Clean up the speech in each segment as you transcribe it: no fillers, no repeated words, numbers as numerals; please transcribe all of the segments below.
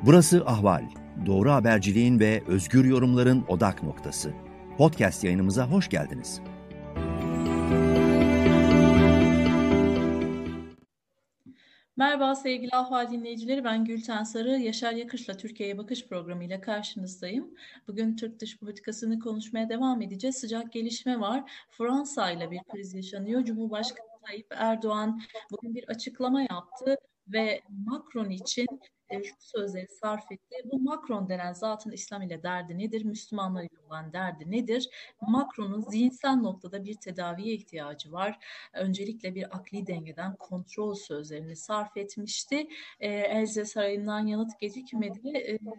Burası Ahval. Doğru haberciliğin ve özgür yorumların odak noktası. Podcast yayınımıza hoş geldiniz. Merhaba sevgili Ahval dinleyicileri, ben Gülten Sarı. Yaşar Yakış'la Türkiye'ye Bakış programı ile karşınızdayım. Bugün Türk dış politikasını konuşmaya devam edeceğiz. Sıcak gelişme var. Fransa ile bir kriz yaşanıyor. Cumhurbaşkanı Tayyip Erdoğan bugün bir açıklama yaptı ve Macron için şu sözleri sarf etti. Bu Macron denen zatın İslam ile derdi nedir? Müslümanlar ile olan derdi nedir? Macron'un zihinsel noktada bir tedaviye ihtiyacı var. Öncelikle bir akli dengeden kontrol sözlerini sarf etmişti. Elze Sarayı'ndan yanıt gecikmedi.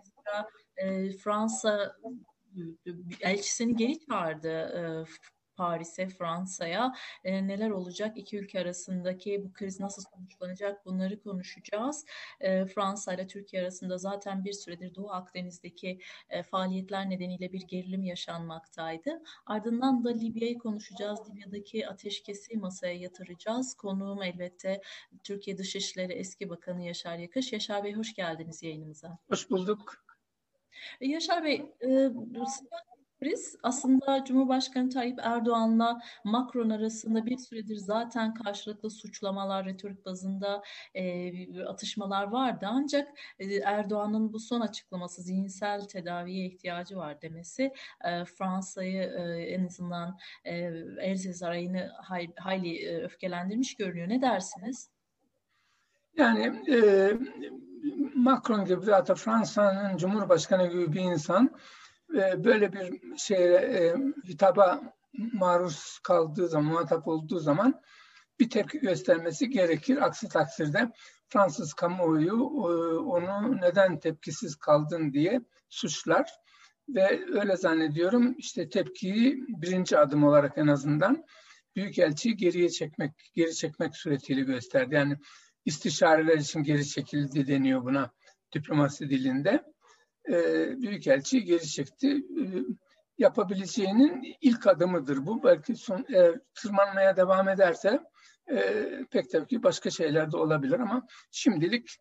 Fransa elçisini geri çağırdı Paris'e, Fransa'ya. Neler olacak? İki ülke arasındaki bu kriz nasıl sonuçlanacak? Bunları konuşacağız. Fransa ile Türkiye arasında zaten bir süredir Doğu Akdeniz'deki faaliyetler nedeniyle bir gerilim yaşanmaktaydı. Ardından da Libya'yı konuşacağız. Libya'daki ateşkesi masaya yatıracağız. Konuğum elbette Türkiye Dışişleri Eski Bakanı Yaşar Yakış. Yaşar Bey, hoş geldiniz yayınımıza. Hoş bulduk. Yaşar Bey, kriz aslında Cumhurbaşkanı Tayyip Erdoğan'la Macron arasında bir süredir zaten karşılıklı suçlamalar, retorik bazında atışmalar vardı. Ancak Erdoğan'ın bu son açıklaması, zihinsel tedaviye ihtiyacı var demesi Fransa'yı en azından Elze Sarayı'nı hayli öfkelendirmiş görünüyor. Ne dersiniz? Yani Macron gibi, zaten Fransa'nın Cumhurbaşkanı gibi bir insan böyle bir hitaba maruz kaldığı zaman, muhatap olduğu zaman bir tepki göstermesi gerekir. Aksi takdirde Fransız kamuoyu onu neden tepkisiz kaldın diye suçlar ve öyle zannediyorum işte tepkiyi birinci adım olarak en azından Büyükelçiyi geri çekmek suretiyle gösterdi. Yani istişareler için geri çekildi deniyor buna diplomasi dilinde. Büyükelçiyi geri çekti. Yapabileceğinin ilk adımıdır bu. Belki tırmanmaya devam ederse pek tabii ki başka şeyler de olabilir ama şimdilik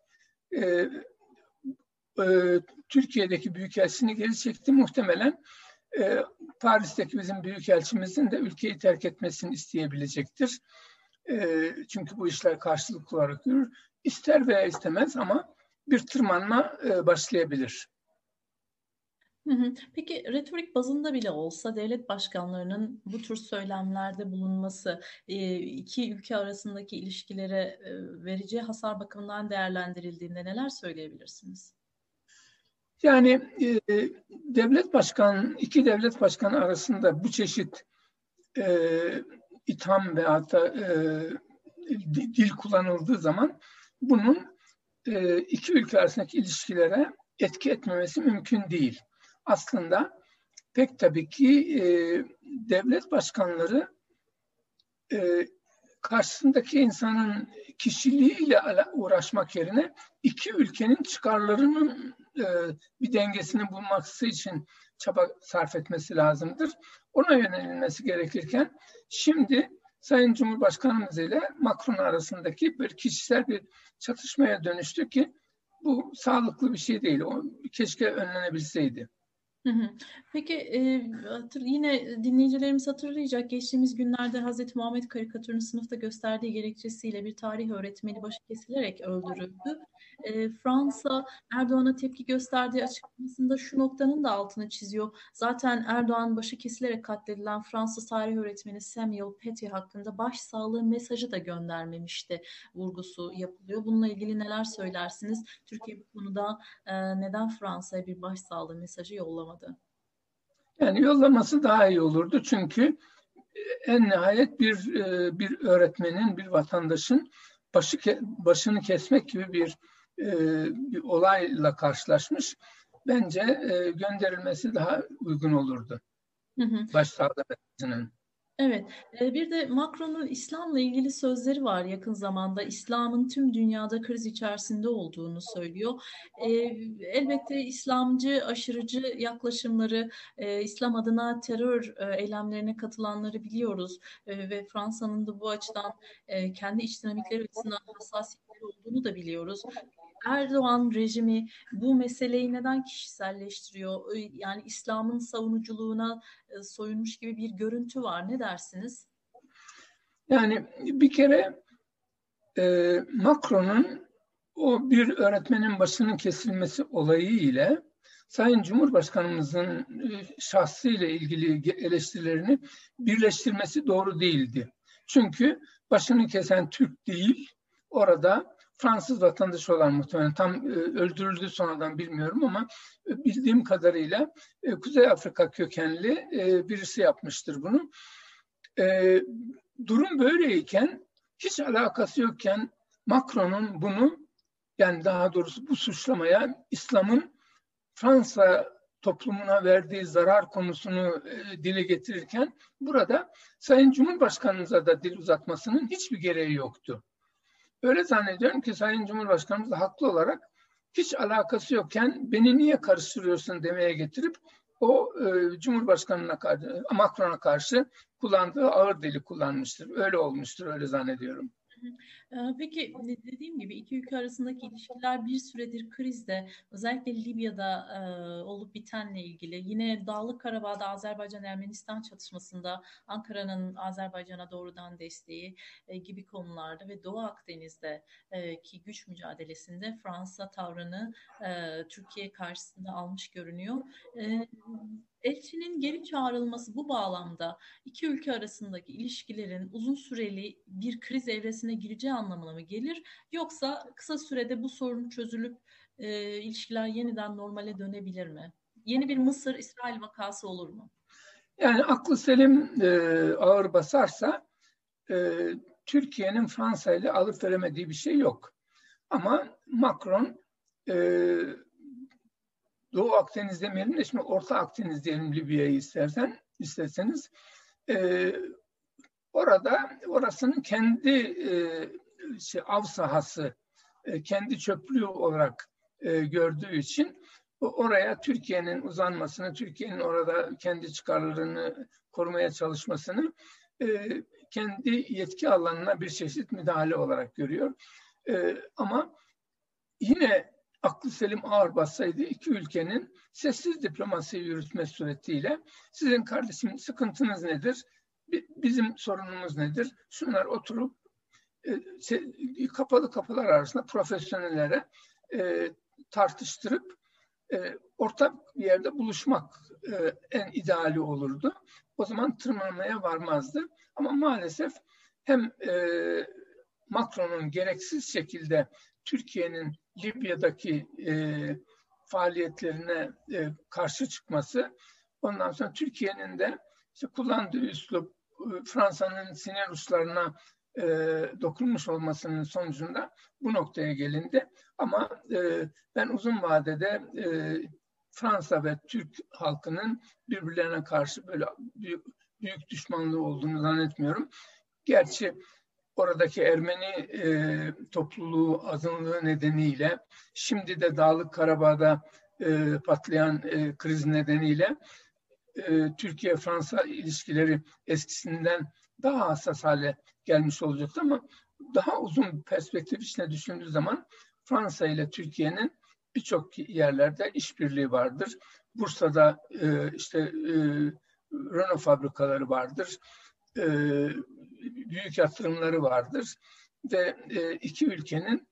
Türkiye'deki büyükelçisini geri çekti. Muhtemelen Paris'teki bizim büyükelçimizin de ülkeyi terk etmesini isteyebilecektir. Çünkü bu işler karşılıklı olarak yürür. İster veya istemez ama bir tırmanma başlayabilir. Peki retorik bazında bile olsa devlet başkanlarının bu tür söylemlerde bulunması iki ülke arasındaki ilişkilere vereceği hasar bakımından değerlendirildiğinde neler söyleyebilirsiniz? Yani iki devlet başkanı arasında bu çeşit itham ve hatta dil kullanıldığı zaman bunun iki ülke arasındaki ilişkilere etki etmemesi mümkün değil. Aslında pek tabii ki devlet başkanları karşısındaki insanın kişiliğiyle uğraşmak yerine iki ülkenin çıkarlarının bir dengesini bulması için çaba sarf etmesi lazımdır. Ona yönelilmesi gerekirken şimdi Sayın Cumhurbaşkanımız ile Macron arasındaki bir kişisel bir çatışmaya dönüştü ki bu sağlıklı bir şey değil. O keşke önlenebilseydi. Peki yine dinleyicilerimiz hatırlayacak, geçtiğimiz günlerde Hazreti Muhammed karikatürünün sınıfta gösterdiği gerekçesiyle bir tarih öğretmeni başı kesilerek öldürüldü. Fransa Erdoğan'a tepki gösterdiği açıklamasında şu noktanın da altını çiziyor. Zaten Erdoğan başı kesilerek katledilen Fransız tarih öğretmeni Samuel Paty hakkında başsağlığı mesajı da göndermemişti vurgusu yapılıyor. Bununla ilgili neler söylersiniz? Türkiye bu konuda neden Fransa'ya bir başsağlığı mesajı yollamadı? Yani yollaması daha iyi olurdu çünkü en nihayet bir öğretmenin, bir vatandaşın başını kesmek gibi bir olayla karşılaşmış. Bence gönderilmesi daha uygun olurdu. Başsağlığı mesajının. Evet, bir de Macron'un İslam'la ilgili sözleri var yakın zamanda. İslam'ın tüm dünyada kriz içerisinde olduğunu söylüyor. Elbette İslamcı, aşırıcı yaklaşımları, İslam adına terör eylemlerine katılanları biliyoruz. Ve Fransa'nın da bu açıdan kendi iç dinamikleri açısından hassasiyetleri olduğunu da biliyoruz. Erdoğan rejimi bu meseleyi neden kişiselleştiriyor? Yani İslam'ın savunuculuğuna soyunmuş gibi bir görüntü var. Ne dersiniz? Yani bir kere Macron'un o bir öğretmenin başının kesilmesi olayı ile Sayın Cumhurbaşkanımızın şahsıyla ilgili eleştirilerini birleştirmesi doğru değildi. Çünkü başını kesen Türk değil, orada Fransız vatandaşı olan, muhtemelen tam öldürüldü sonradan bilmiyorum ama bildiğim kadarıyla Kuzey Afrika kökenli birisi yapmıştır bunu. Durum böyleyken, hiç alakası yokken Macron'un bunu, yani daha doğrusu bu suçlamaya İslam'ın Fransa toplumuna verdiği zarar konusunu dile getirirken, burada Sayın Cumhurbaşkanımıza da dil uzatmasının hiçbir gereği yoktu. Öyle zannediyorum ki Sayın Cumhurbaşkanımız da haklı olarak hiç alakası yokken beni niye karıştırıyorsun demeye getirip o Cumhurbaşkanı'na karşı, Macron'a karşı kullandığı ağır dili kullanmıştır. Öyle olmuştur, öyle zannediyorum. Peki dediğim gibi iki ülke arasındaki ilişkiler bir süredir krizde. Özellikle Libya'da olup bitenle ilgili. Yine Dağlık Karabağ'da Azerbaycan-Ermenistan çatışmasında Ankara'nın Azerbaycan'a doğrudan desteği gibi konularda ve Doğu Akdeniz'de ki güç mücadelesinde Fransa tavrını Türkiye karşısında almış görünüyor. Elçinin geri çağrılması bu bağlamda iki ülke arasındaki ilişkilerin uzun süreli bir kriz evresine gireceği anlamına mı gelir? Yoksa kısa sürede bu sorun çözülüp ilişkiler yeniden normale dönebilir mi? Yeni bir Mısır-İsrail vakası olur mu? Yani aklı selim ağır basarsa Türkiye'nin Fransa ile alıp veremediği bir şey yok. Ama Macron Doğu Akdeniz demeyelim de şimdi Orta Akdeniz diyelim, Libya'yı isterseniz. Orasının kendi av sahası, kendi çöplüğü olarak gördüğü için oraya Türkiye'nin uzanmasını, Türkiye'nin orada kendi çıkarlarını korumaya çalışmasını kendi yetki alanına bir çeşit müdahale olarak görüyor. Ama yine aklı selim ağır bassaydı iki ülkenin sessiz diplomasi yürütmesi suretiyle sizin kardeşim sıkıntınız nedir? Bizim sorunumuz nedir? Şunlar oturup kapalı kapılar arasında profesyonellere tartıştırıp ortak bir yerde buluşmak en ideali olurdu. O zaman tırmanmaya varmazdı. Ama maalesef hem Macron'un gereksiz şekilde Türkiye'nin Libya'daki faaliyetlerine karşı çıkması, ondan sonra Türkiye'nin de işte kullandığı üslup Fransa'nın sinir uçlarına dokunmuş olmasının sonucunda bu noktaya gelindi. Ama ben uzun vadede Fransa ve Türk halkının birbirlerine karşı böyle büyük düşmanlığı olduğunu zannetmiyorum. Gerçi oradaki Ermeni topluluğu azınlığı nedeniyle, şimdi de Dağlık Karabağ'da patlayan kriz nedeniyle Türkiye-Fransa ilişkileri eskisinden daha hassas hale gelmiş olacaktı ama daha uzun perspektif içine düşündüğü zaman Fransa ile Türkiye'nin birçok yerlerde işbirliği vardır. Bursa'da Renault fabrikaları vardır. Büyük yatırımları vardır ve iki ülkenin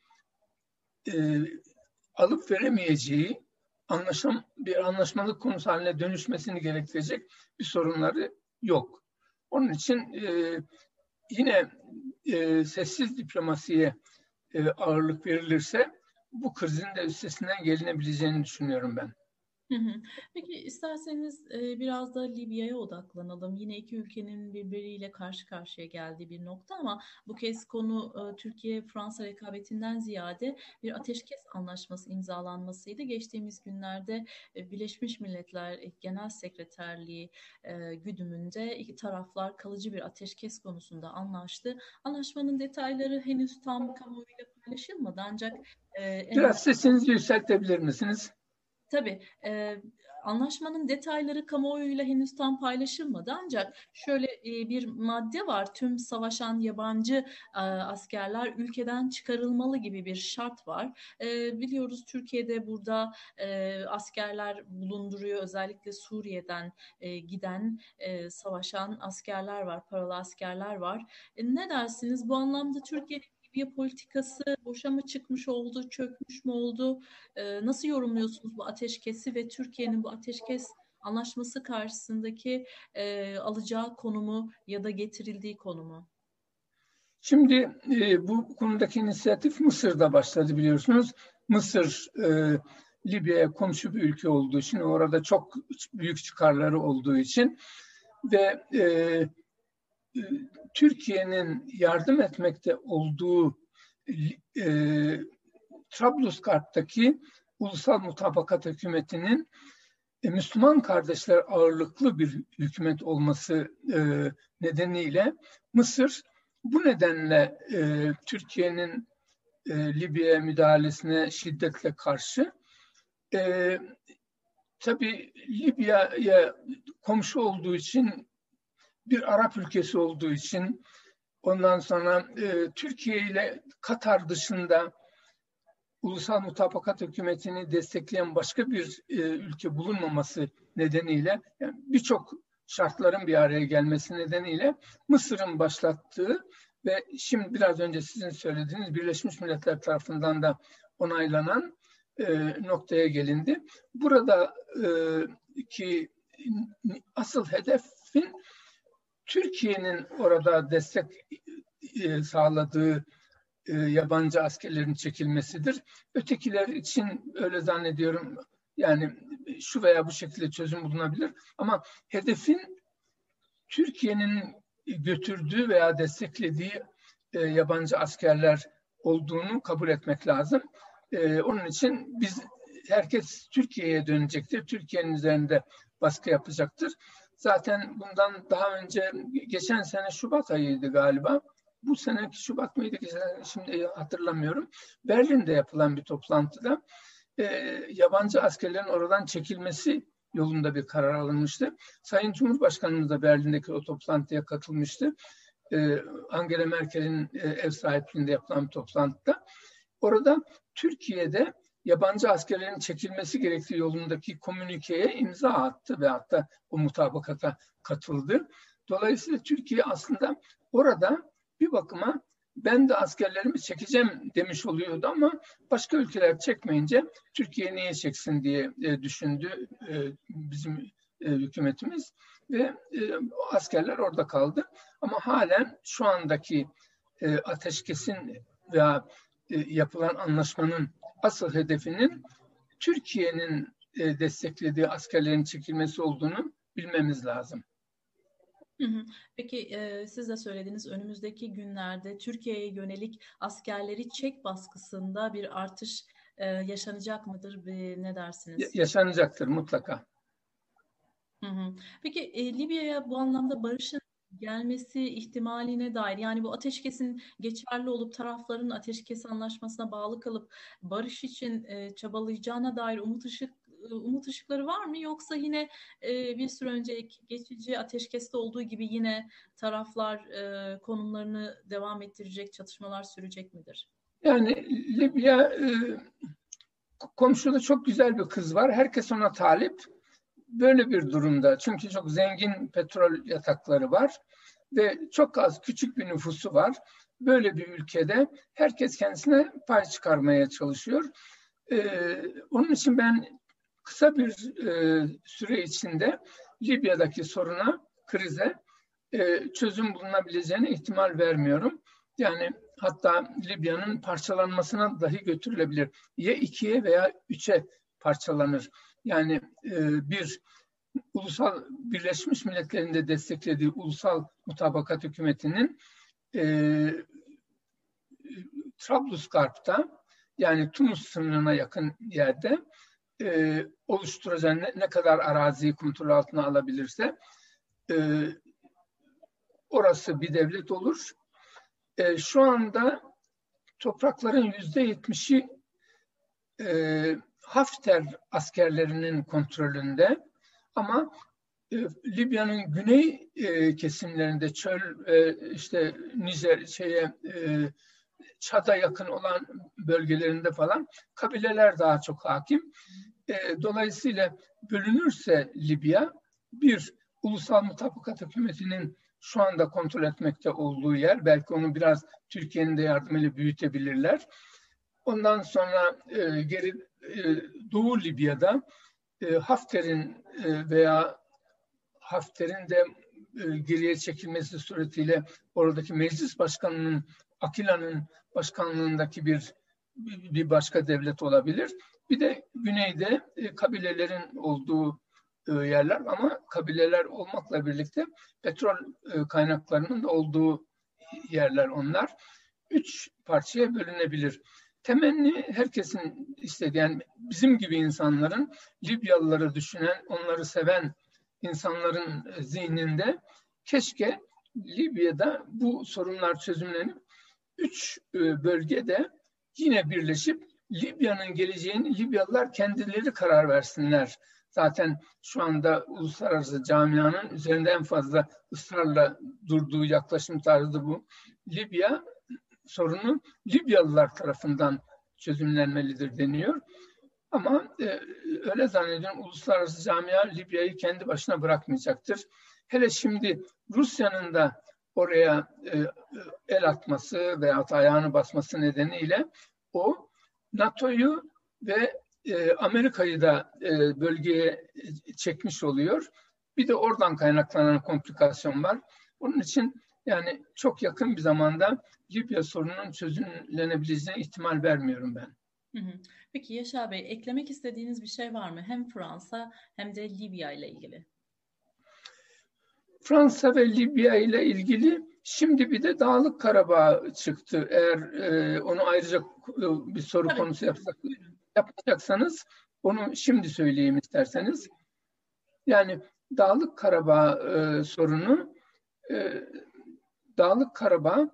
alıp veremeyeceği bir anlaşmalık konusu haline dönüşmesini gerektirecek bir sorunları yok. Onun için yine sessiz diplomasiye ağırlık verilirse bu krizin de üstesinden gelinebileceğini düşünüyorum ben. Peki isterseniz biraz da Libya'ya odaklanalım. Yine iki ülkenin birbiriyle karşı karşıya geldiği bir nokta ama bu kez konu Türkiye-Fransa rekabetinden ziyade bir ateşkes anlaşması imzalanmasıydı. Geçtiğimiz günlerde Birleşmiş Milletler Genel Sekreterliği güdümünde iki taraflar kalıcı bir ateşkes konusunda anlaştı. Anlaşmanın detayları henüz tam kamuoyuyla paylaşılmadı ancak biraz sesinizi yükseltebilir misiniz? Tabii. Anlaşmanın detayları kamuoyuyla henüz tam paylaşılmadı ancak şöyle bir madde var. Tüm savaşan yabancı askerler ülkeden çıkarılmalı gibi bir şart var. Biliyoruz Türkiye'de burada askerler bulunduruyor. Özellikle Suriye'den giden savaşan askerler var, paralı askerler var. Ne dersiniz? Bu anlamda Türkiye'nin Libya politikası boşa mı çıkmış oldu, çökmüş mü oldu? Nasıl yorumluyorsunuz bu ateşkesi ve Türkiye'nin bu ateşkes anlaşması karşısındaki alacağı konumu ya da getirildiği konumu? Şimdi bu konudaki inisiyatif Mısır'da başladı biliyorsunuz. Mısır Libya'ya komşu bir ülke olduğu için, orada çok büyük çıkarları olduğu için ve Türkiye'nin yardım etmekte olduğu Trablusgarp'taki Ulusal Mutabakat Hükümeti'nin Müslüman kardeşler ağırlıklı bir hükümet olması nedeniyle Mısır bu nedenle Türkiye'nin Libya'ya müdahalesine şiddetle karşı. Tabii Libya'ya komşu olduğu için, bir Arap ülkesi olduğu için, ondan sonra Türkiye ile Katar dışında Ulusal Mutabakat Hükümeti'ni destekleyen başka bir ülke bulunmaması nedeniyle, yani birçok şartların bir araya gelmesi nedeniyle Mısır'ın başlattığı ve şimdi biraz önce sizin söylediğiniz Birleşmiş Milletler tarafından da onaylanan noktaya gelindi. Burada ki asıl hedefin Türkiye'nin orada destek sağladığı yabancı askerlerin çekilmesidir. Ötekiler için öyle zannediyorum, yani şu veya bu şekilde çözüm bulunabilir. Ama hedefin Türkiye'nin götürdüğü veya desteklediği yabancı askerler olduğunu kabul etmek lazım. Onun için herkes Türkiye'ye dönecektir. Türkiye'nin üzerinde baskı yapacaktır. Zaten bundan daha önce, geçen sene Şubat ayıydı galiba. Bu seneki Şubat mıydı? Şimdi hatırlamıyorum. Berlin'de yapılan bir toplantıda yabancı askerlerin oradan çekilmesi yolunda bir karar alınmıştı. Sayın Cumhurbaşkanımız da Berlin'deki o toplantıya katılmıştı. Angela Merkel'in ev sahipliğinde yapılan bir toplantıda. Orada Türkiye'de yabancı askerlerin çekilmesi gerektiği yolundaki komünikeye imza attı ve hatta o mutabakata katıldı. Dolayısıyla Türkiye aslında orada bir bakıma ben de askerlerimi çekeceğim demiş oluyordu ama başka ülkeler çekmeyince Türkiye niye çeksin diye düşündü bizim hükümetimiz ve askerler orada kaldı. Ama halen şu andaki ateşkesin veya yapılan anlaşmanın asıl hedefinin Türkiye'nin desteklediği askerlerin çekilmesi olduğunu bilmemiz lazım. Peki siz de söylediğiniz önümüzdeki günlerde Türkiye'ye yönelik askerleri çek baskısında bir artış yaşanacak mıdır? Ne dersiniz? Yaşanacaktır mutlaka. Peki Libya'ya bu anlamda barışın gelmesi ihtimaline dair, yani bu ateşkesin geçerli olup tarafların ateşkes anlaşmasına bağlı kalıp barış için çabalayacağına dair umut ışıkları var mı? Yoksa yine bir süre önceki geçici ateşkeste olduğu gibi yine taraflar konumlarını devam ettirecek, çatışmalar sürecek midir? Yani Libya komşuda çok güzel bir kız var. Herkes ona talip. Böyle bir durumda, çünkü çok zengin petrol yatakları var ve çok az, küçük bir nüfusu var. Böyle bir ülkede herkes kendisine pay çıkarmaya çalışıyor. Onun için ben kısa bir süre içinde Libya'daki soruna, krize çözüm bulunabileceğine ihtimal vermiyorum. Yani hatta Libya'nın parçalanmasına dahi götürülebilir. Ya 2'ye veya 3'e parçalanır. Yani bir ulusal Birleşmiş Milletler'in de desteklediği Ulusal Mutabakat Hükümeti'nin Trablusgarp'ta, yani Tunus sınırına yakın yerde oluşturacağı ne kadar araziyi kontrol altına alabilirse orası bir devlet olur. Şu anda toprakların %70'i Hafter askerlerinin kontrolünde, ama Libya'nın güney kesimlerinde çöl, işte Nijer Çad'a yakın olan bölgelerinde falan kabileler daha çok hakim. Dolayısıyla bölünürse Libya, bir ulusal mutabakat hükümetinin şu anda kontrol etmekte olduğu yer, belki onu biraz Türkiye'nin de yardımıyla büyütebilirler. Ondan sonra geri Doğu Libya'da Hafter'in veya Hafter'in de geriye çekilmesi suretiyle oradaki meclis başkanının, Akila'nın başkanlığındaki bir başka devlet olabilir. Bir de güneyde kabilelerin olduğu yerler, ama kabileler olmakla birlikte petrol kaynaklarının da olduğu yerler onlar. 3 parçaya bölünebilir. Temenni herkesin istediği, yani bizim gibi insanların, Libyalıları düşünen, onları seven insanların zihninde keşke Libya'da bu sorunlar çözümlenip 3 bölgede yine birleşip Libya'nın geleceğini Libyalılar kendileri karar versinler. Zaten şu anda uluslararası camianın üzerinde en fazla ısrarla durduğu yaklaşım tarzı bu. Libya sorunu Libyalılar tarafından çözümlenmelidir deniyor. Ama öyle zannediyorum, uluslararası camia Libya'yı kendi başına bırakmayacaktır. Hele şimdi Rusya'nın da oraya el atması veya ayağını basması nedeniyle o NATO'yu ve Amerika'yı da bölgeye çekmiş oluyor. Bir de oradan kaynaklanan komplikasyon var. Onun için yani çok yakın bir zamanda Libya sorununun çözümlenebileceğine ihtimal vermiyorum ben. Peki Yaşar Bey, eklemek istediğiniz bir şey var mı? Hem Fransa hem de Libya ile ilgili. Fransa ve Libya ile ilgili şimdi bir de Dağlık Karabağ çıktı. Eğer onu ayrıca bir soru konusu yapacaksanız onu şimdi söyleyeyim isterseniz. Yani Dağlık Karabağ sorunu, Dağlık Karabağ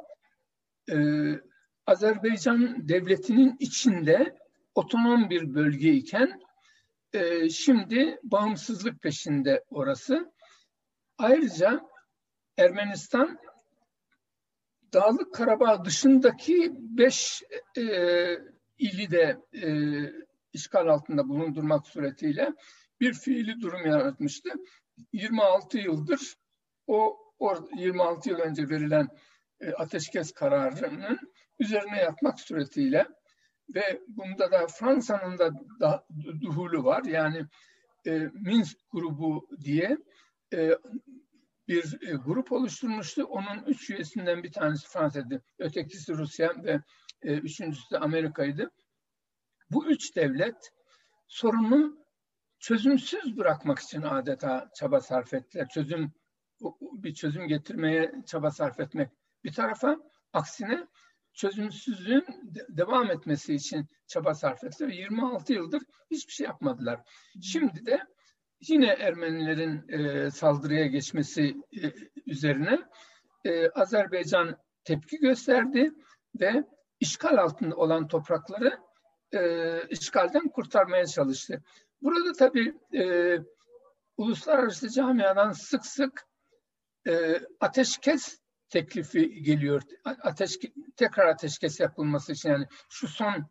Azerbaycan devletinin içinde otonom bir bölge iken şimdi bağımsızlık peşinde orası. Ayrıca Ermenistan Dağlık Karabağ dışındaki 5 ili de işgal altında bulundurmak suretiyle bir fiili durum yaratmıştı. 26 yıldır o 26 yıl önce verilen ateşkes kararının üzerine yatmak suretiyle, ve bunda da Fransa'nın da duhulu var. Yani Minsk grubu diye bir grup oluşturmuştu. Onun 3 üyesinden bir tanesi Fransa'ydı. Ötekisi Rusya ve üçüncüsü de Amerika'ydı. Bu 3 devlet sorunu çözümsüz bırakmak için adeta çaba sarf ettiler. Bir çözüm getirmeye çaba sarf etmek bir tarafa, aksine çözümsüzlüğün devam etmesi için çaba sarf ettiler. 26 yıldır hiçbir şey yapmadılar. Şimdi de yine Ermenilerin saldırıya geçmesi üzerine Azerbaycan tepki gösterdi ve işgal altında olan toprakları işgalden kurtarmaya çalıştı. Burada tabii uluslararası camiadan sık sık ateşkes teklifi geliyor. Tekrar ateşkes yapılması için, yani şu son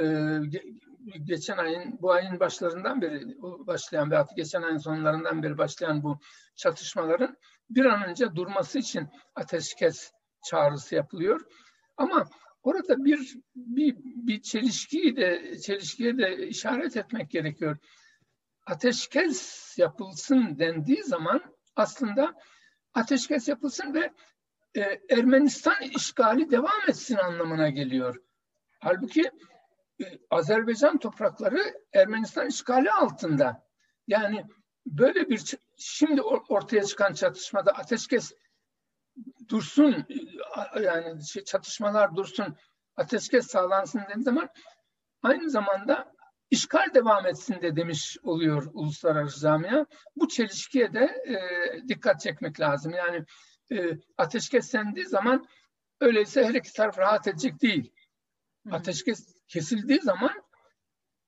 bu ayın başlarından beri başlayan ve geçen ayın sonlarından beri başlayan bu çatışmaların bir an önce durması için ateşkes çağrısı yapılıyor. Ama orada bir çelişkiye de işaret etmek gerekiyor. Ateşkes yapılsın dendiği zaman aslında ateşkes yapılsın ve Ermenistan işgali devam etsin anlamına geliyor. Halbuki Azerbaycan toprakları Ermenistan işgali altında. Yani böyle bir şimdi ortaya çıkan çatışmada ateşkes dursun, yani çatışmalar dursun, ateşkes sağlansın dediği zaman aynı zamanda işgal devam etsin de demiş oluyor uluslararası camia. Bu çelişkiye de dikkat çekmek lazım. Yani ateşkes dendiği zaman öyleyse her iki taraf rahat edecek değil. Ateşkes kesildiği zaman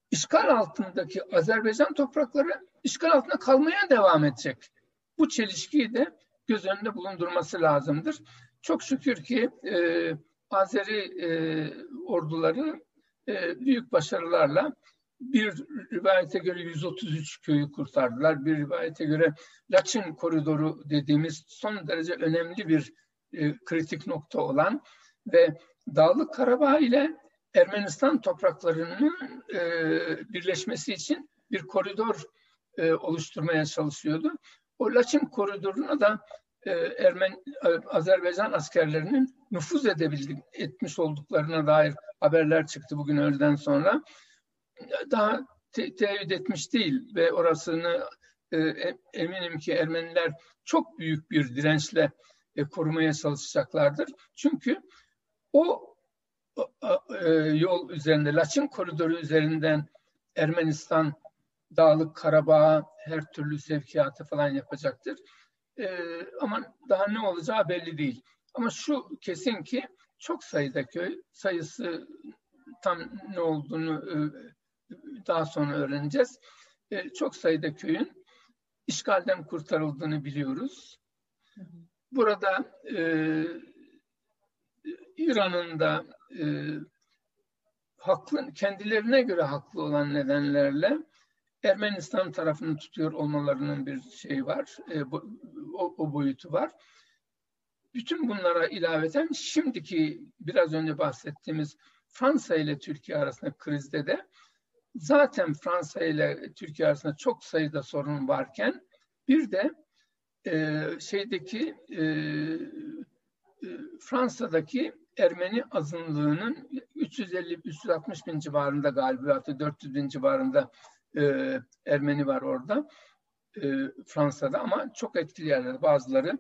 işgal altındaki Azerbaycan toprakları işgal altında kalmaya devam edecek. Bu çelişkiyi de göz önünde bulundurması lazımdır. Çok şükür ki Azeri orduları büyük başarılarla bir rivayete göre 133 köyü kurtardılar. Bir rivayete göre Laçin Koridoru dediğimiz son derece önemli bir kritik nokta olan ve Dağlık Karabağ ile Ermenistan topraklarının birleşmesi için bir koridor oluşturmaya çalışıyordu. O Laçin Koridoru'na da Azerbaycan askerlerinin nüfuz etmiş olduklarına dair haberler çıktı bugün öğleden sonra. Daha teyit etmiş değil ve orasını eminim ki Ermeniler çok büyük bir dirençle korumaya çalışacaklardır. Çünkü o yol üzerinde, Laçin Koridoru üzerinden Ermenistan Dağlık Karabağ'a her türlü sevkiyatı falan yapacaktır. Ama daha ne olacağı belli değil. Ama şu kesin ki çok sayıda köy, sayısı tam ne olduğunu daha sonra öğreneceğiz. Çok sayıda köyün işgalden kurtarıldığını biliyoruz. Burada İran'ın da kendilerine göre haklı olan nedenlerle Ermenistan tarafını tutuyor olmalarının bir şeyi var, o boyutu var. Bütün bunlara ilaveten şimdiki biraz önce bahsettiğimiz Fransa ile Türkiye arasında krizde de zaten Fransa ile Türkiye arasında çok sayıda sorun varken bir de Fransa'daki Ermeni azınlığının 350-360 bin civarında galiba, hatta 400 bin civarında Ermeni var orada Fransa'da, ama çok etkili yerler. Bazıları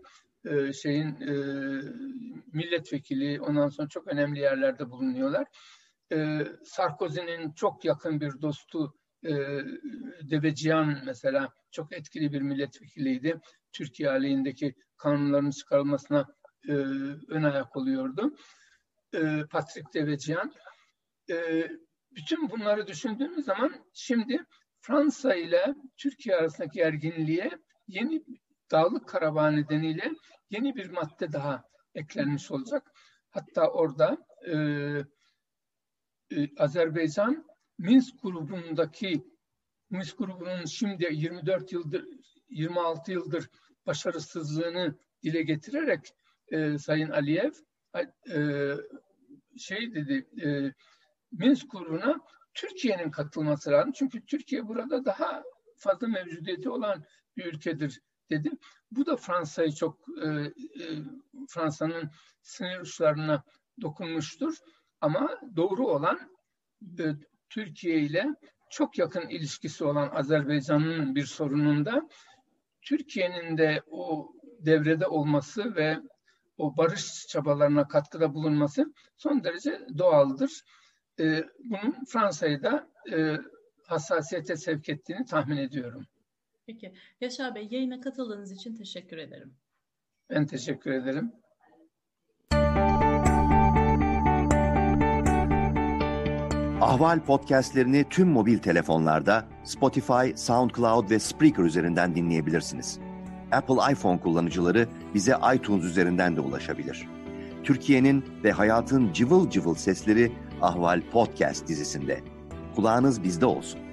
milletvekili, ondan sonra çok önemli yerlerde bulunuyorlar. Sarkozy'nin çok yakın bir dostu Deveciyan mesela çok etkili bir milletvekiliydi. Türkiye aleyhindeki kanunların çıkarılmasına ön ayak oluyordu. Patrick Deveciyan. Bütün bunları düşündüğümüz zaman şimdi Fransa ile Türkiye arasındaki gerginliğe yeni Dağlık Karabağ nedeniyle yeni bir madde daha eklenmiş olacak. Hatta orada Azerbaycan Minsk grubunun şimdi 26 yıldır başarısızlığını dile getirerek Sayın Aliyev dedi, Minsk grubuna Türkiye'nin katılması lazım. Çünkü Türkiye burada daha fazla mevcudiyeti olan bir ülkedir dedi. Bu da Fransa'yı Fransa'nın sinir uçlarına dokunmuştur. Ama doğru olan Türkiye ile çok yakın ilişkisi olan Azerbaycan'ın bir sorununda Türkiye'nin de o devrede olması ve o barış çabalarına katkıda bulunması son derece doğaldır. Bunun Fransa'yı da hassasiyete sevk ettiğini tahmin ediyorum. Peki. Yaşar Bey, yayına katıldığınız için teşekkür ederim. Ben teşekkür ederim. Ahval podcastlerini tüm mobil telefonlarda Spotify, SoundCloud ve Spreaker üzerinden dinleyebilirsiniz. Apple iPhone kullanıcıları bize iTunes üzerinden de ulaşabilir. Türkiye'nin ve hayatın cıvıl cıvıl sesleri Ahval Podcast dizisinde. Kulağınız bizde olsun.